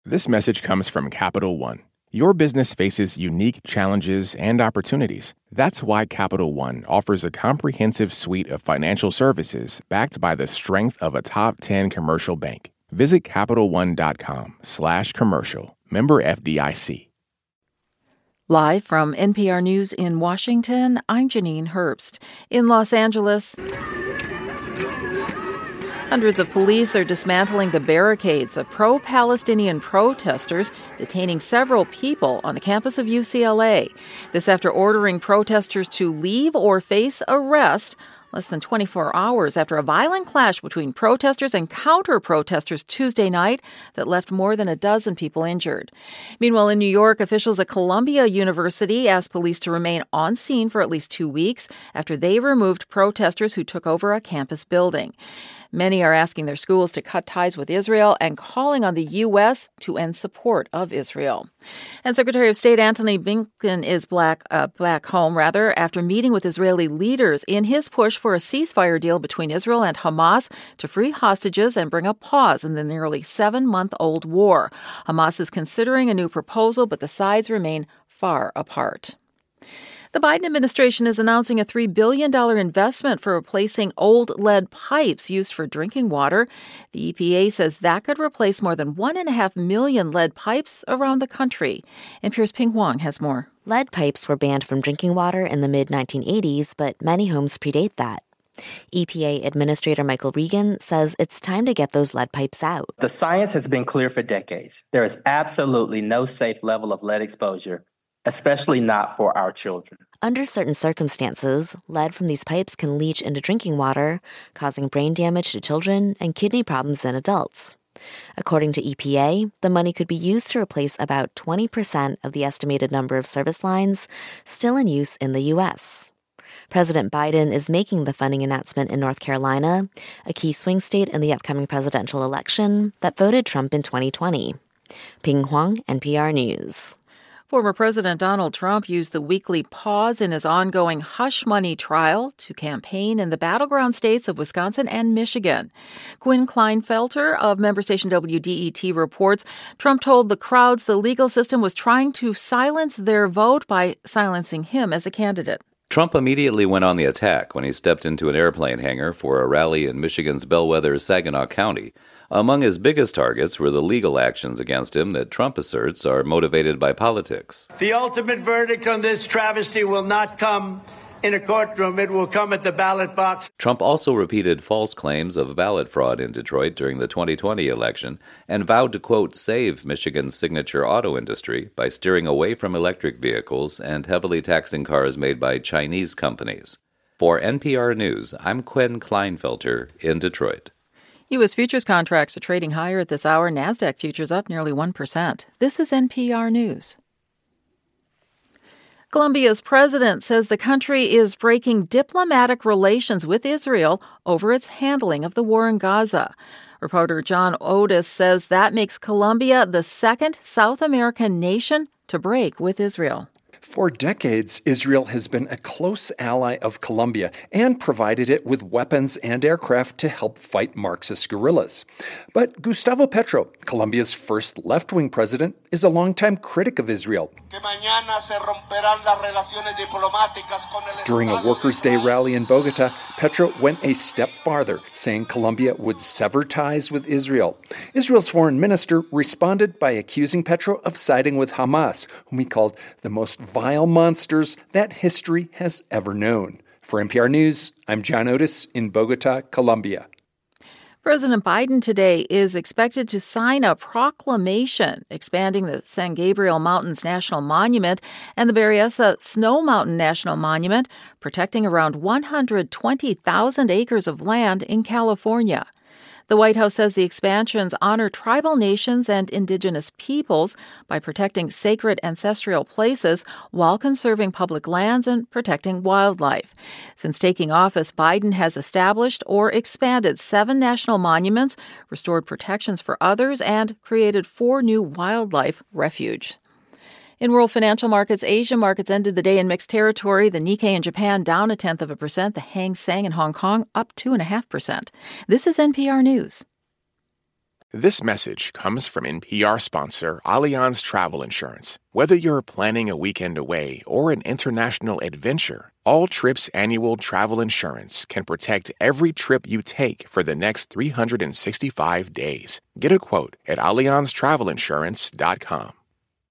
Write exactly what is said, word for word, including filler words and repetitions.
This message comes from Capital One. Your business faces unique challenges and opportunities. That's why Capital One offers a comprehensive suite of financial services backed by the strength of a top ten commercial bank. Visit CapitalOne.com slash commercial. Member F D I C. Live from N P R News in Washington, I'm Janine Herbst. In Los Angeles, hundreds of police are dismantling the barricades of pro-Palestinian protesters detaining several people on the campus of U C L A. This after ordering protesters to leave or face arrest less than twenty-four hours after a violent clash between protesters and counter-protesters Tuesday night that left more than a dozen people injured. Meanwhile, in New York, officials at Columbia University asked police to remain on scene for at least two weeks after they removed protesters who took over a campus building. Many are asking their schools to cut ties with Israel and calling on the U S to end support of Israel. And Secretary of State Antony Blinken is black, uh, back home, rather, after meeting with Israeli leaders in his push for a ceasefire deal between Israel and Hamas to free hostages and bring a pause in the nearly seven-month-old war. Hamas is considering a new proposal, but the sides remain far apart. The Biden administration is announcing a three billion dollars investment for replacing old lead pipes used for drinking water. The E P A says that could replace more than one point five million lead pipes around the country. N P R's Ping Huang has more. Lead pipes were banned from drinking water in the mid nineteen eighties, but many homes predate that. E P A Administrator Michael Regan says it's time to get those lead pipes out. The science has been clear for decades. There is absolutely no safe level of lead exposure, especially not for our children. Under certain circumstances, lead from these pipes can leach into drinking water, causing brain damage to children and kidney problems in adults. According to E P A, the money could be used to replace about twenty percent of the estimated number of service lines still in use in the U S. President Biden is making the funding announcement in North Carolina, a key swing state in the upcoming presidential election that voted Trump in twenty twenty. Ping Huang, N P R News. Former President Donald Trump used the weekly pause in his ongoing hush money trial to campaign in the battleground states of Wisconsin and Michigan. Quinn Kleinfelter of member station W D E T reports Trump told the crowds the legal system was trying to silence their vote by silencing him as a candidate. Trump immediately went on the attack when he stepped into an airplane hangar for a rally in Michigan's bellwether Saginaw County. Among his biggest targets were the legal actions against him that Trump asserts are motivated by politics. The ultimate verdict on this travesty will not come in a courtroom. It will come at the ballot box. Trump also repeated false claims of ballot fraud in Detroit during the twenty twenty election and vowed to, quote, save Michigan's signature auto industry by steering away from electric vehicles and heavily taxing cars made by Chinese companies. For N P R News, I'm Quinn Kleinfelter in Detroit. U S futures contracts are trading higher at this hour. NASDAQ futures up nearly one percent. This is N P R News. Colombia's president says the country is breaking diplomatic relations with Israel over its handling of the war in Gaza. Reporter John Otis says that makes Colombia the second South American nation to break with Israel. For decades, Israel has been a close ally of Colombia and provided it with weapons and aircraft to help fight Marxist guerrillas. But Gustavo Petro, Colombia's first left-wing president, is a longtime critic of Israel. During a Workers' Day rally in Bogota, Petro went a step farther, saying Colombia would sever ties with Israel. Israel's foreign minister responded by accusing Petro of siding with Hamas, whom he called the most vile monsters that history has ever known. For N P R News, I'm John Otis in Bogota, Colombia. President Biden today is expected to sign a proclamation expanding the San Gabriel Mountains National Monument and the Berryessa Snow Mountain National Monument, protecting around one hundred twenty thousand acres of land in California. The White House says the expansions honor tribal nations and indigenous peoples by protecting sacred ancestral places while conserving public lands and protecting wildlife. Since taking office, Biden has established or expanded seven national monuments, restored protections for others, and created four new wildlife refuges. In world financial markets, Asian markets ended the day in mixed territory. The Nikkei in Japan down a tenth of a percent. The Hang Seng in Hong Kong up two and a half percent. This is N P R News. This message comes from N P R sponsor Allianz Travel Insurance. Whether you're planning a weekend away or an international adventure, All Trips annual travel insurance can protect every trip you take for the next three hundred sixty-five days. Get a quote at allianz travel insurance dot com.